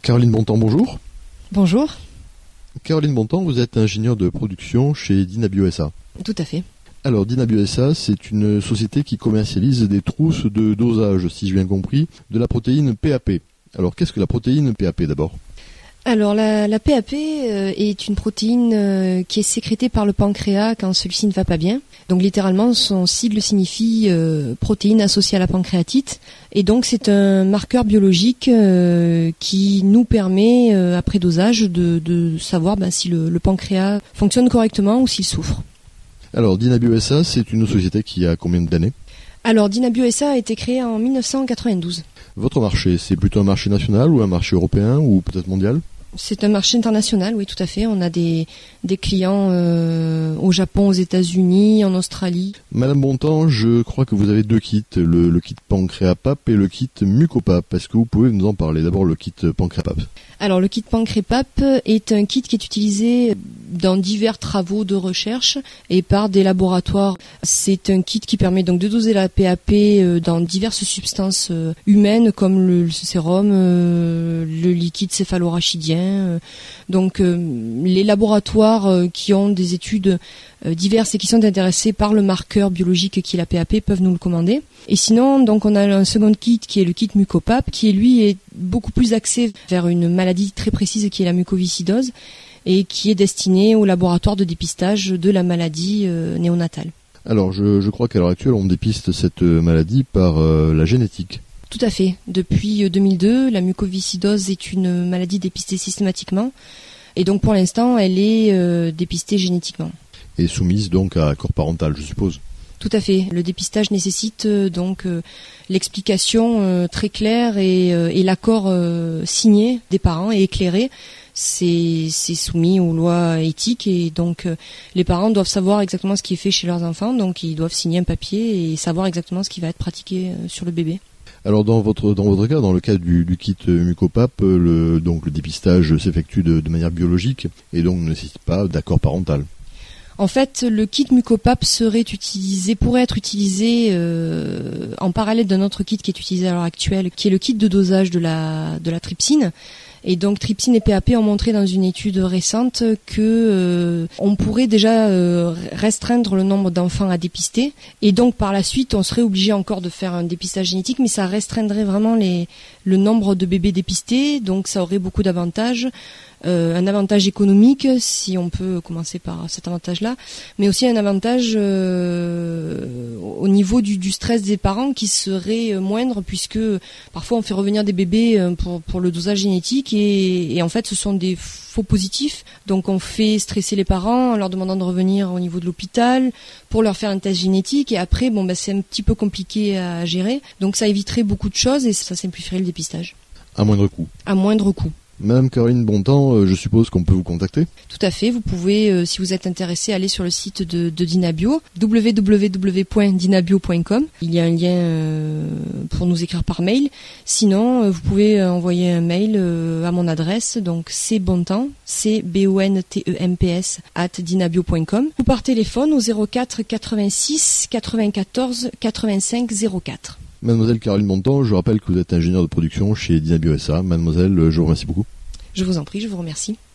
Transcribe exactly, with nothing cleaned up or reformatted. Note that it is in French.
Caroline Bontemps, bonjour. Bonjour. Caroline Bontemps, vous êtes ingénieure de production chez Dynabio S A. Tout à fait. Alors Dynabio S A, c'est une société qui commercialise des trousses de dosage, si j'ai bien compris, de la protéine P A P. Alors qu'est-ce que la protéine P A P d'abord ? Alors la, la P A P euh, est une protéine euh, qui est sécrétée par le pancréas quand celui-ci ne va pas bien. Donc littéralement son sigle signifie euh, protéine associée à la pancréatite. Et donc c'est un marqueur biologique euh, qui nous permet euh, après dosage de, de savoir ben, si le, le pancréas fonctionne correctement ou s'il souffre. Alors Dynabio S A, c'est une société qui a combien d'années ? Alors Dynabio S A a été créée en mille neuf cent quatre-vingt-douze. Votre marché, c'est plutôt un marché national ou un marché européen ou peut-être mondial ? C'est un marché international, oui, tout à fait. On a des, des clients euh, au Japon, aux États-Unis, en Australie. Madame Bontemps, je crois que vous avez deux kits, le, le kit PancréaPap et le kit MucoPap. Est-ce que vous pouvez nous en parler ? D'abord le kit PancréaPap. Alors le kit PancréaPap est un kit qui est utilisé dans divers travaux de recherche et par des laboratoires. C'est un kit qui permet donc de doser la P A P dans diverses substances humaines comme le sérum, le liquide céphalorachidien. Donc les laboratoires qui ont des études diverses et qui sont intéressés par le marqueur biologique qui est la P A P peuvent nous le commander. Et sinon, donc on a un second kit qui est le kit MucoPap qui lui est beaucoup plus axé vers une maladie très précise qui est la mucoviscidose et qui est destiné au laboratoire de dépistage de la maladie euh, néonatale. Alors je, je crois qu'à l'heure actuelle on dépiste cette maladie par euh, la génétique. Tout à fait. Depuis deux mille deux, la mucoviscidose est une maladie dépistée systématiquement et donc pour l'instant elle est euh, dépistée génétiquement. Et soumise donc à accord parental, je suppose. Tout à fait. Le dépistage nécessite euh, donc euh, l'explication euh, très claire et, euh, et l'accord euh, signé des parents et éclairé. C'est, c'est soumis aux lois éthiques et donc euh, les parents doivent savoir exactement ce qui est fait chez leurs enfants. Donc ils doivent signer un papier et savoir exactement ce qui va être pratiqué euh, sur le bébé. Alors dans votre dans votre cas, dans le cas du, du kit MucoPap, le donc le dépistage s'effectue de, de manière biologique et donc ne nécessite pas d'accord parental. En fait, le kit MucoPap serait utilisé, pourrait être utilisé euh, en parallèle d'un autre kit qui est utilisé à l'heure actuelle, qui est le kit de dosage de la de la trypsine. Et donc trypsine et P A P ont montré dans une étude récente que euh, on pourrait déjà euh, restreindre le nombre d'enfants à dépister. Et donc par la suite, on serait obligé encore de faire un dépistage génétique, mais ça restreindrait vraiment les le nombre de bébés dépistés. Donc ça aurait beaucoup d'avantages. Euh, un avantage économique, si on peut commencer par cet avantage-là, mais aussi un avantage euh, au niveau du, du stress des parents qui serait moindre, puisque parfois on fait revenir des bébés pour, pour le dosage génétique et, et en fait ce sont des faux positifs, donc on fait stresser les parents en leur demandant de revenir au niveau de l'hôpital pour leur faire un test génétique et après bon bah c'est un petit peu compliqué à gérer, donc ça éviterait beaucoup de choses et ça simplifierait le dépistage. À moindre coût. À moindre coût. Madame Caroline Bontemps, je suppose qu'on peut vous contacter ? Tout à fait, vous pouvez, euh, si vous êtes intéressé, aller sur le site de, de Dynabio, w w w point dynabio point com. Il y a un lien euh, pour nous écrire par mail. Sinon, euh, vous pouvez envoyer un mail euh, à mon adresse, donc cbontemps, c b o n t e m p s arobase dynabio point com, ou par téléphone au zéro quatre quatre-vingt-six quatre-vingt-quatorze quatre-vingt-cinq zéro quatre. Mademoiselle Caroline Bontemps, je rappelle que vous êtes ingénieure de production chez Dynabio S A. Mademoiselle, je vous remercie beaucoup. Je vous en prie, je vous remercie.